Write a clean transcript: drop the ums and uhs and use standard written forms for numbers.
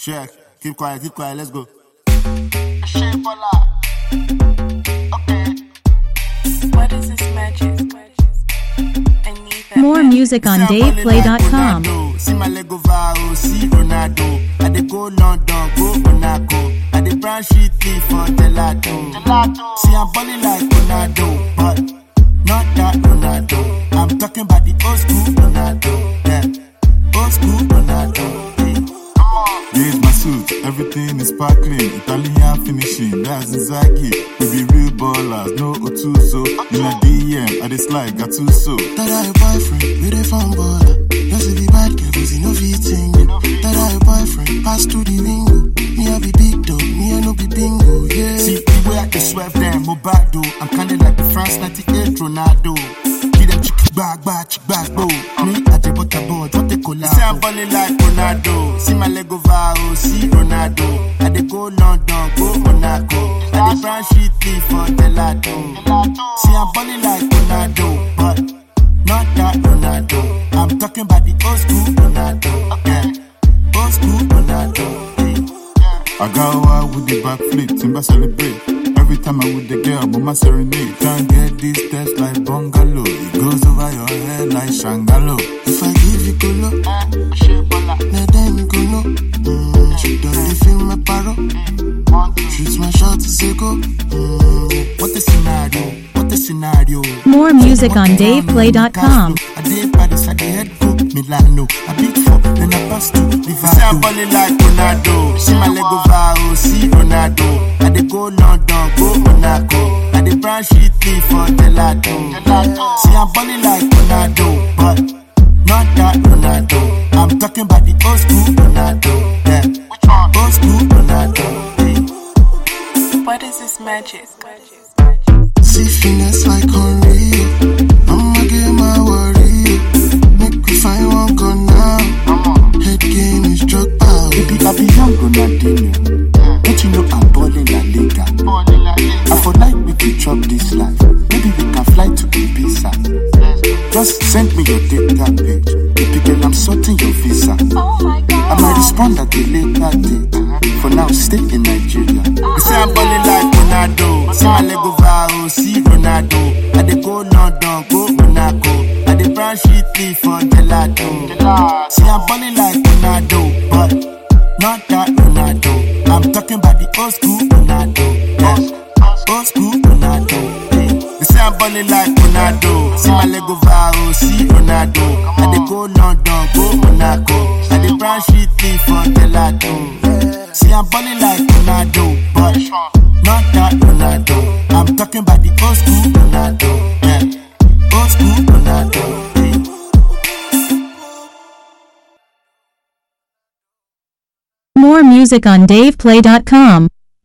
Check. Keep quiet, let's go. What is this magic? I need that. More music on DavePlay.com. See my Lego viral, see Ronaldo. I dey go London, go Monaco. I dey branch shit for gelato. See I'm balling like Ronaldo, but not that Ronaldo. I'm talking about the old school Ronaldo. Yeah, old school Ronaldo. Here's my suit, everything is sparkling. Italian finishing, that's Inzaghi. We be real ballers, no Otuzo. In a DM, I just like Gattuso. That I your boyfriend, we dey fun baller. You see the bad girl, cause you know fitting you. That I your boyfriend, pass to the window. Me I be big dog, me I no be bingo, yeah. See, the way I can swerve them, Mobado. I'm kinda like the France 98 Ronaldo. Give them chick back, bro. Me, I dey butterboard, what they call out. Say I'm balling like Ronaldo. See my Lego viral, see Ronaldo. I dey go London, go Monaco. I dey branch shit for gelato. See I'm balling like Ronaldo, but not that Ronaldo. I'm talking about the old school Ronaldo. Yeah, old school Ronaldo. I got wild with the backflip, Timber celebrate. Every time I with the girl, but my serenade. Can't get these steps like bungalow. It goes over your head like Shangalo. If I give you colo, now then you go no. She don't feel my paro. Shoots my shot to say go. What the scenario? What the scenario? More music on DavePlay.com. I did Paris, I did head cook Milano. I beat for, then I pass to Liverpool. See I'm balling like Ronaldo. See my Lego viral, see Ronaldo. I dey go London, go Monaco. I dey branch shit for gelato. See I'm balling like Ronaldo, but not that Ronaldo. I'm talking about the old school Ronaldo. Yeah, old school Ronaldo. What is this magic? See finesse like Unreal. I'ma get my worry. Make we find one gun now. Head game is drug out. Baby, I be young Ronaldinho. Don't you know I'm balling La Liga? I for like we could chop this life. Maybe we can fly to Ibiza. Just send me your data page. Baby girl, I'm sorting your visa. Oh my God. I might respond at a later date. For now, stay in Nigeria. You say I'm balling like Ronaldo. See my Lego viral, see Ronaldo. I dey go London, go Monaco. I dey branch shit for gelato. See I'm balling like Ronaldo, but not that Ronaldo. I'm talking about the old school Ronaldo. Yeah, old school Ronaldo. You say I'm balling like Ronaldo. See my Lego viral, see Ronaldo. I dey go London, go Monaco. I dey branch shit for gelato. See I'm balling like Ronaldo, but not that Ronaldo. I'm talking about the old school Ronaldo. Yeah, old school Ronaldo. More music on DavePlay.com.